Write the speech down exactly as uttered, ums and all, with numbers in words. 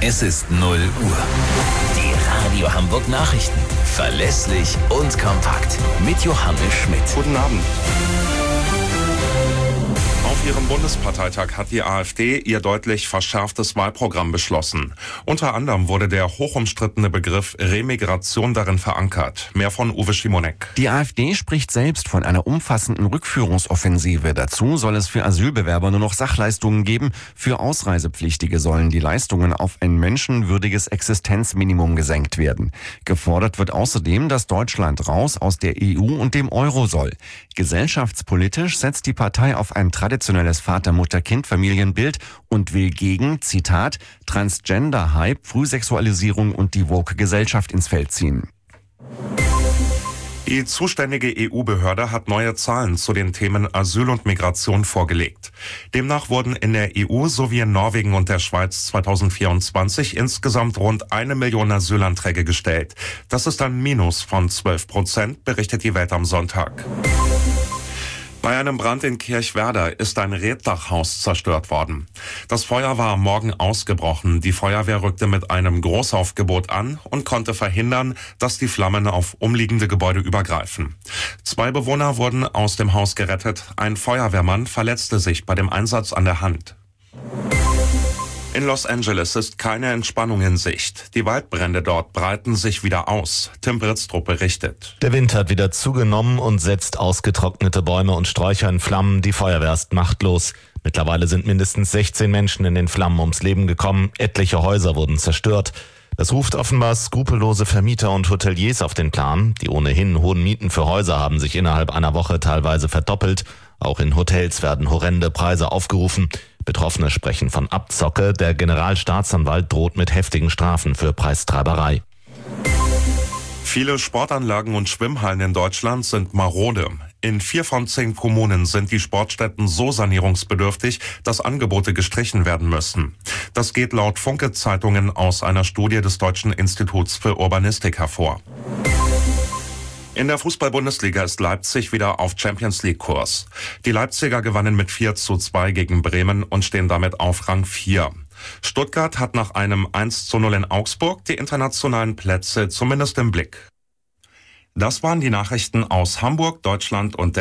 Es ist null Uhr. Die Radio Hamburg Nachrichten. Verlässlich und kompakt. Mit Johannes Schmidt. Guten Abend. Auf ihrem Bundesparteitag hat die AfD ihr deutlich verschärftes Wahlprogramm beschlossen. Unter anderem wurde der hochumstrittene Begriff Remigration darin verankert. Mehr von Uwe Schimonek. Die AfD spricht selbst von einer umfassenden Rückführungsoffensive. Dazu soll es für Asylbewerber nur noch Sachleistungen geben. Für Ausreisepflichtige sollen die Leistungen auf ein menschenwürdiges Existenzminimum gesenkt werden. Gefordert wird außerdem, dass Deutschland raus aus der E U und dem Euro soll. Gesellschaftspolitisch setzt die Partei auf ein traditionelles Vater-Mutter-Kind-Familienbild und will gegen, Zitat, Transgender-Hype, Frühsexualisierung und die woke Gesellschaft ins Feld ziehen. Die zuständige E U-Behörde hat neue Zahlen zu den Themen Asyl und Migration vorgelegt. Demnach wurden in der E U sowie in Norwegen und der Schweiz zweitausendvierundzwanzig insgesamt rund eine Million Asylanträge gestellt. Das ist ein Minus von zwölf Prozent, berichtet die Welt am Sonntag. Bei einem Brand in Kirchwerder ist ein Reetdachhaus zerstört worden. Das Feuer war am Morgen ausgebrochen. Die Feuerwehr rückte mit einem Großaufgebot an und konnte verhindern, dass die Flammen auf umliegende Gebäude übergreifen. Zwei Bewohner wurden aus dem Haus gerettet. Ein Feuerwehrmann verletzte sich bei dem Einsatz an der Hand. In Los Angeles ist keine Entspannung in Sicht. Die Waldbrände dort breiten sich wieder aus. Tim Britztrup berichtet. Der Wind hat wieder zugenommen und setzt ausgetrocknete Bäume und Sträucher in Flammen. Die Feuerwehr ist machtlos. Mittlerweile sind mindestens sechzehn Menschen in den Flammen ums Leben gekommen. Etliche Häuser wurden zerstört. Das ruft offenbar skrupellose Vermieter und Hoteliers auf den Plan. Die ohnehin hohen Mieten für Häuser haben sich innerhalb einer Woche teilweise verdoppelt. Auch in Hotels werden horrende Preise aufgerufen. Betroffene sprechen von Abzocke. Der Generalstaatsanwalt droht mit heftigen Strafen für Preistreiberei. Viele Sportanlagen und Schwimmhallen in Deutschland sind marode. In vier von zehn Kommunen sind die Sportstätten so sanierungsbedürftig, dass Angebote gestrichen werden müssen. Das geht laut Funke-Zeitungen aus einer Studie des Deutschen Instituts für Urbanistik hervor. In der Fußball-Bundesliga ist Leipzig wieder auf Champions-League-Kurs. Die Leipziger gewannen mit vier zu zwei gegen Bremen und stehen damit auf Rang vier. Stuttgart hat nach einem eins zu null in Augsburg die internationalen Plätze zumindest im Blick. Das waren die Nachrichten aus Hamburg, Deutschland und der